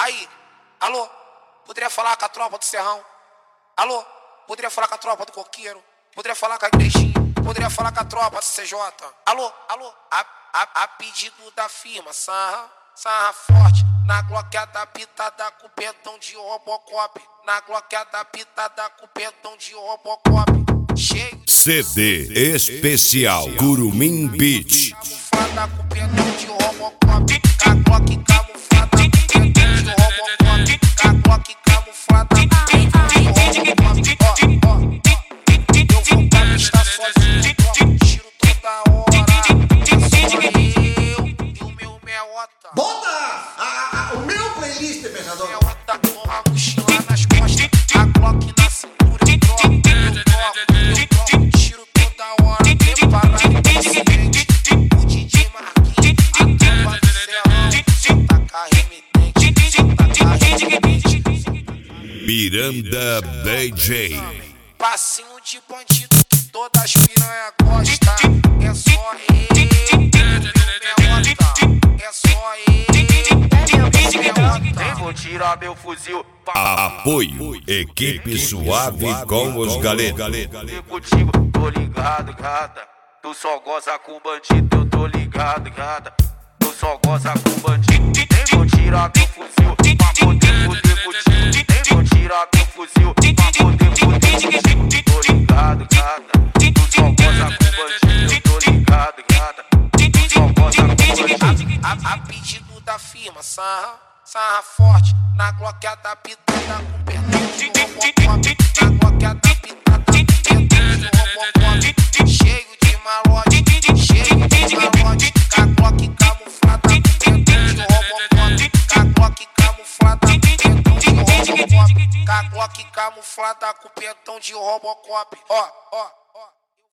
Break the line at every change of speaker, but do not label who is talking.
Aí, alô, poderia falar com a tropa do Serrão? Alô, poderia falar com a tropa do Coqueiro? Poderia falar com a Igrejinha? Poderia falar com a tropa do CJ? Alô, a pedido da firma, sarra forte. Na gloqueada pitada com pentão de Robocop. Na gloqueada pitada com pentão de Robocop. Cheio
CD especial Curumim Beat.
Camuflada com pentão de Robocop. A Glock camuflada com pentão de Robocop. A Glock camuflada com pentão de Robocop. Eu vou pra pista sozinho, tiro toda hora. É só eu e o meu meota.
Bota o meu playlist, pensador.
Meota com a mochila nas costas, a Glock na cintura. Eu troco, tiro toda hora. Preparado pra frente, o DJ Marquinhos, a tropa do Serrão. Taca remetente, taca remetente.
Miranda DJ.
Passinho de bandido que todas as piranha gostam. É só ele, meu meota. É só ele, meu meota.
Vou tirar meu fuzil.
Apoio Equipe Suave com os Galetas.
Contigo, tô ligado, gata. Tu só goza com bandido, eu tô ligado, gata. Tu só goza com bandido. Nem vou tirar meu fuzil pra poder fuder contigo. Nem vou tirar meu fuzil pra poder fuder contigo. Tô ligado, gata. Tu só goza com bandido, eu tô ligado, gata. Tu só goza com bandido.
A pedido da firma, sarra forte. Na gloqueada pitada com perdão de Robocop. Na gloqueada pitada com perdão de Robocop. Cheio de malote, cheio de malote. Com a Glock camuflada com perdão de Robocop. Com a Glock camuflada com perdão de Robocop. Com a Glock camuflada com perdão de Robocop. Ó.